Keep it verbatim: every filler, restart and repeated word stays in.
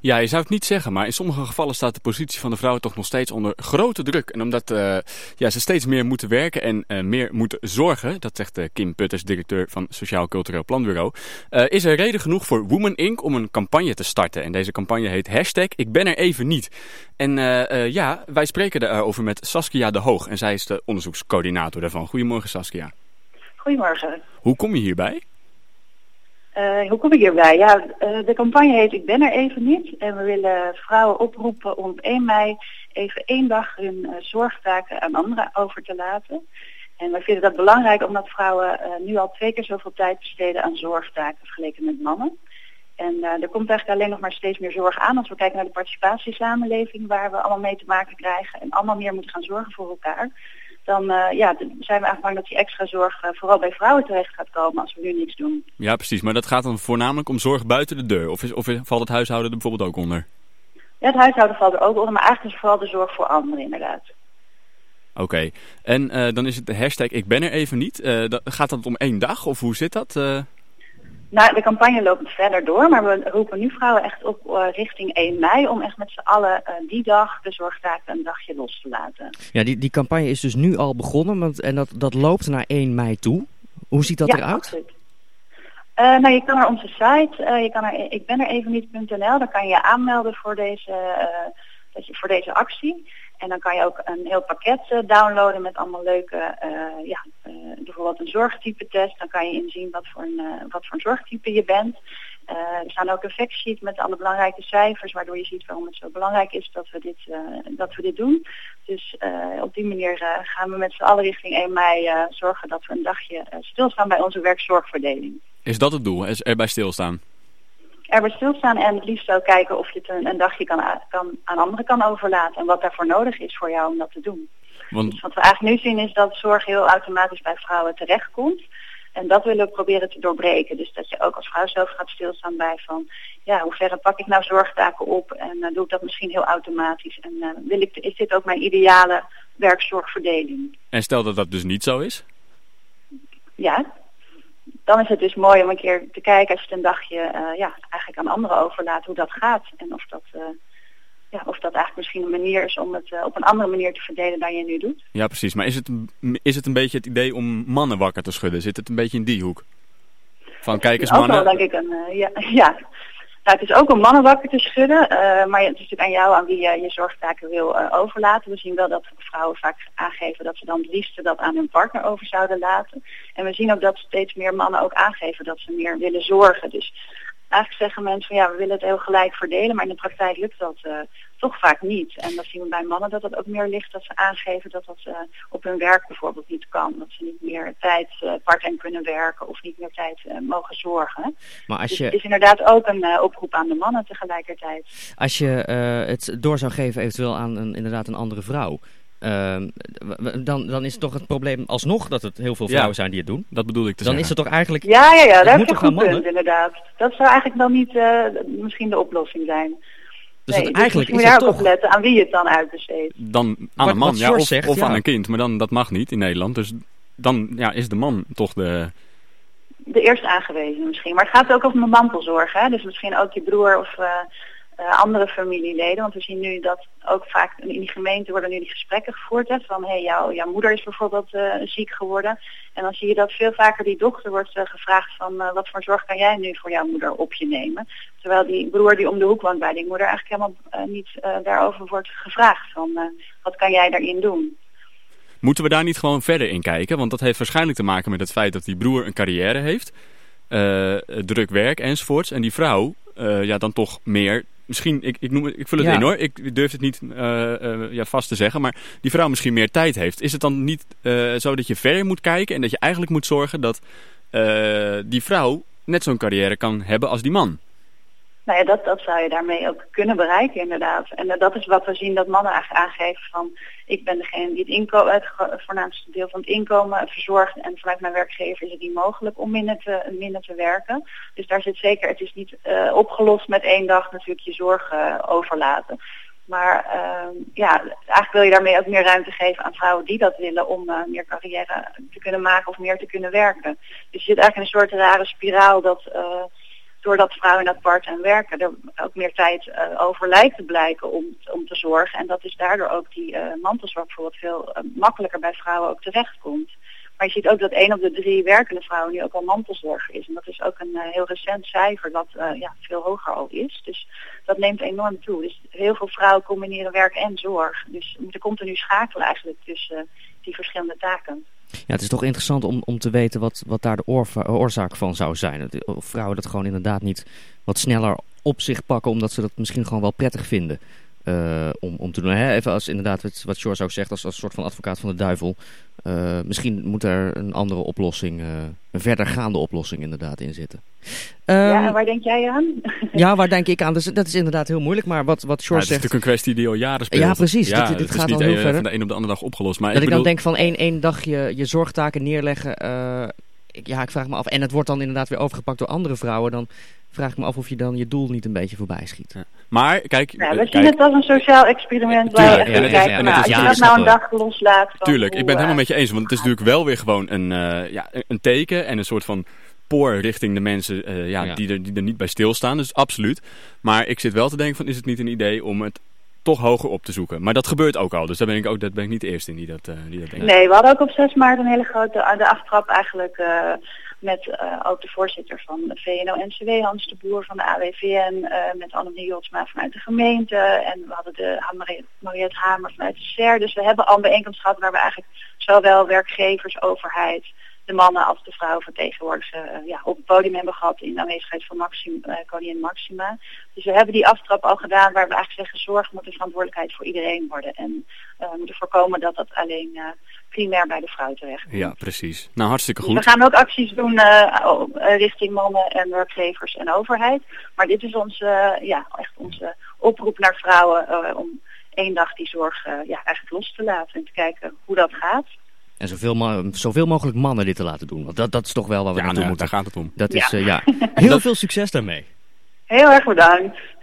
Ja, je zou het niet zeggen, maar in sommige gevallen staat de positie van de vrouw toch nog steeds onder grote druk. En omdat uh, ja, ze steeds meer moeten werken en uh, meer moeten zorgen, dat zegt uh, Kim Putters, directeur van Sociaal Cultureel Planbureau, uh, is er reden genoeg voor Women Incorporated om een campagne te starten. En deze campagne heet hashtag Ik ben er even niet. En uh, uh, ja, wij spreken daarover met Saskia de Hoog en zij is de onderzoekscoördinator daarvan. Goedemorgen Saskia. Goedemorgen. Hoe kom je hierbij? Uh, hoe kom ik hierbij? Ja, uh, de campagne heet Ik ben er even niet. En we willen vrouwen oproepen om op één mei even één dag hun uh, zorgtaken aan anderen over te laten. En we vinden dat belangrijk omdat vrouwen uh, nu al twee keer zoveel tijd besteden aan zorgtaken vergeleken met mannen. En uh, er komt eigenlijk alleen nog maar steeds meer zorg aan als we kijken naar de participatiesamenleving waar we allemaal mee te maken krijgen en allemaal meer moeten gaan zorgen voor elkaar. Dan uh, ja, zijn we eigenlijk bang dat die extra zorg uh, vooral bij vrouwen terecht gaat komen als we nu niks doen. Ja, precies. Maar dat gaat dan voornamelijk om zorg buiten de deur? Of, is, of valt het huishouden er bijvoorbeeld ook onder? Ja, het huishouden valt er ook onder, maar eigenlijk is het vooral de zorg voor anderen inderdaad. Oké. Okay. En uh, dan is het de hashtag Ik ben er even niet. Uh, dat, gaat dat om één dag of hoe zit dat? Uh... Nou, de campagne loopt verder door, maar we roepen nu vrouwen echt op uh, richting één mei om echt met z'n allen uh, die dag de zorgtaken een dagje los te laten. Ja, die, die campagne is dus nu al begonnen want, en dat, dat loopt naar één mei toe. Hoe ziet dat ja, eruit? Absoluut. Uh, nou, je kan naar onze site, uh, je kan naar ik ben er even niet punt n l, daar kan je je aanmelden voor deze, uh, dat je, voor deze actie. En dan kan je ook een heel pakket uh, downloaden met allemaal leuke, uh, ja, uh, bijvoorbeeld een zorgtype test. Dan kan je inzien wat voor een, uh, wat voor een zorgtype je bent. Uh, er staan ook een factsheet met alle belangrijke cijfers, waardoor je ziet waarom het zo belangrijk is dat we dit, uh, dat we dit doen. Dus uh, op die manier uh, gaan we met z'n allen richting één mei uh, zorgen dat we een dagje uh, stilstaan bij onze werkzorgverdeling. Is dat het doel? Is erbij stilstaan? Erbij stilstaan en het liefst ook kijken of je het een, een dagje kan, kan, aan anderen kan overlaten. En wat daarvoor nodig is voor jou om dat te doen. Want... Dus wat we eigenlijk nu zien is dat zorg heel automatisch bij vrouwen terechtkomt. En dat willen we proberen te doorbreken. Dus dat je ook als vrouw zelf gaat stilstaan bij van... ja, hoe ver pak ik nou zorgtaken op? En uh, doe ik dat misschien heel automatisch? En uh, wil ik, is dit ook mijn ideale werkzorgverdeling? En stel dat dat dus niet zo is? Ja. Dan is het dus mooi om een keer te kijken als je het een dagje uh, ja, eigenlijk aan anderen overlaat hoe dat gaat. En of dat, uh, ja, of dat eigenlijk misschien een manier is om het uh, op een andere manier te verdelen dan je nu doet. Ja, precies. Maar is het, is het een beetje het idee om mannen wakker te schudden? Zit het een beetje in die hoek? Van kijk eens mannen. Ook wel, denk ik, een, uh, ja, ja. Nou, het is ook om mannen wakker te schudden, uh, maar het is natuurlijk aan jou aan wie je je zorgtaken wil uh, overlaten. We zien wel dat vrouwen vaak aangeven dat ze dan het liefste dat aan hun partner over zouden laten. En we zien ook dat steeds meer mannen ook aangeven dat ze meer willen zorgen. Dus eigenlijk zeggen mensen van ja, we willen het heel gelijk verdelen, maar in de praktijk lukt dat uh, toch vaak niet. En dan zien we bij mannen dat het ook meer ligt dat ze aangeven dat dat uh, op hun werk bijvoorbeeld niet kan. Dat ze niet meer tijd uh, part-time kunnen werken of niet meer tijd uh, mogen zorgen. Maar als je... Dus het is inderdaad ook een uh, oproep aan de mannen tegelijkertijd. Als je uh, het door zou geven eventueel aan een, inderdaad een andere vrouw... Uh, dan, dan is het toch het probleem alsnog dat het heel veel vrouwen ja, zijn die het doen. Dat bedoel ik te dan zeggen. Is het toch eigenlijk... Ja, ja, ja, daar heb je een goed punt inderdaad. Dat zou eigenlijk dan niet uh, misschien de oplossing zijn. Dus nee, dat eigenlijk dus is het toch... opletten aan wie je het dan uitbesteedt. Dan aan een man, ja, of, zegt, of ja. aan een kind. Maar dan, dat mag niet in Nederland. Dus dan ja, is de man toch de... De eerste aangewezen misschien. Maar het gaat ook over mantelzorg. Hè? Dus misschien ook je broer of... Uh, Uh, andere familieleden, want we zien nu dat ook vaak in die gemeente worden nu die gesprekken gevoerd hè, van hey, jou, jouw moeder is bijvoorbeeld uh, ziek geworden en dan zie je dat veel vaker die dochter wordt uh, gevraagd van uh, wat voor zorg kan jij nu voor jouw moeder op je nemen, terwijl die broer die om de hoek woont bij die moeder eigenlijk helemaal uh, niet uh, daarover wordt gevraagd van uh, wat kan jij daarin doen. Moeten we daar niet gewoon verder in kijken, want dat heeft waarschijnlijk te maken met het feit dat die broer een carrière heeft, uh, druk werk enzovoorts en die vrouw uh, ja dan toch meer Misschien, ik, ik, noem het, ik vul het ja. in hoor, ik durf het niet uh, uh, ja, vast te zeggen, maar die vrouw misschien meer tijd heeft. Is het dan niet uh, zo dat je verder moet kijken en dat je eigenlijk moet zorgen dat uh, die vrouw net zo'n carrière kan hebben als die man? Nou ja, dat, dat zou je daarmee ook kunnen bereiken inderdaad. En uh, dat is wat we zien dat mannen eigenlijk aangeven van... ik ben degene die het, inko- het voornaamste deel van het inkomen verzorgt... en vanuit mijn werkgever is het niet mogelijk om minder te, minder te werken. Dus daar zit zeker, het is niet uh, opgelost met één dag natuurlijk je zorg uh, overlaten. Maar uh, ja, eigenlijk wil je daarmee ook meer ruimte geven aan vrouwen die dat willen... om uh, meer carrière te kunnen maken of meer te kunnen werken. Dus je zit eigenlijk in een soort rare spiraal dat... Uh, doordat vrouwen in dat part-time werken er ook meer tijd uh, over lijkt te blijken om, om te zorgen. En dat is daardoor ook die uh, mantelzorg bijvoorbeeld veel uh, makkelijker bij vrouwen ook terechtkomt. Maar je ziet ook dat één op de drie werkende vrouwen nu ook al mantelzorger is. En dat is ook een uh, heel recent cijfer dat uh, ja, veel hoger al is. Dus dat neemt enorm toe. Dus heel veel vrouwen combineren werk en zorg. Dus we moeten continu schakelen eigenlijk tussen uh, die verschillende taken. Ja, het is toch interessant om, om te weten wat, wat daar de oorva- oorzaak van zou zijn. Of vrouwen dat gewoon inderdaad niet wat sneller op zich pakken, omdat ze dat misschien gewoon wel prettig vinden uh, om, om te doen. Hè? Even als inderdaad wat, wat George ook zegt, als, als soort van advocaat van de duivel. Uh, misschien moet er een andere oplossing, uh, een verdergaande oplossing inderdaad in zitten. Um, ja, en waar denk jij aan? Ja, waar denk ik aan? Dus, dat is inderdaad heel moeilijk, maar wat, wat George ja, het is zegt... natuurlijk een kwestie die al jaren speelt. Ja, precies. Ja, dit dit gaat is al niet heel een, verder. van de een op de andere dag opgelost. Maar dat ik, ik bedoel... dan denk van één, één dag je, je zorgtaken neerleggen... Uh, ik, ja, ik vraag me af. En het wordt dan inderdaad weer overgepakt door andere vrouwen. Dan vraag ik me af of je dan je doel niet een beetje voorbij schiet. Ja. Maar, kijk... Ja, we kijk, zien het als een sociaal experiment. Tuurlijk, waar je echt ja, kijkt, ja, ja, nou, ja, als ja, je ja, dat nou een dag loslaat... Tuurlijk, hoe, ik ben het helemaal uh, met je eens. Want het is natuurlijk wel weer gewoon een, uh, ja, een teken en een soort van... poor richting de mensen uh, ja, Ja. Die, er, die er niet bij stilstaan. Dus absoluut. Maar ik zit wel te denken van, is het niet een idee om het toch hoger op te zoeken? Maar dat gebeurt ook al. Dus daar ben ik ook dat ben ik niet de eerste in die dat, uh, die dat denkt. Nee, we hadden ook op zes maart een hele grote de aftrap eigenlijk uh, met uh, ook de voorzitter van de V N O N C W, Hans de Boer van de A W V N, uh, met Annemie Jotsma vanuit de gemeente en we hadden de Mariette Hamer vanuit de S E R. Dus we hebben al een bijeenkomst gehad waar we eigenlijk zowel werkgevers, overheid, de mannen als de vrouwen vertegenwoordigd uh, ja, op het podium hebben gehad in aanwezigheid van Maxima, uh, koningin Maxima. Dus we hebben die aftrap al gedaan waar we eigenlijk zeggen zorg moet een verantwoordelijkheid voor iedereen worden. En uh, we moeten voorkomen dat dat alleen uh, primair bij de vrouw terecht komt. Ja, precies. Nou, hartstikke dus goed. we gaan ook acties doen uh, richting mannen en werkgevers en overheid. Maar dit is onze, uh, ja, echt onze oproep naar vrouwen uh, om één dag die zorg uh, ja, eigenlijk los te laten en te kijken hoe dat gaat. En zoveel, mo- zoveel mogelijk mannen dit te laten doen. Want dat, dat is toch wel waar we Ja, naartoe nou, moeten. daar gaat het om. Dat is, Ja. uh, ja. Heel veel succes daarmee. Heel erg bedankt.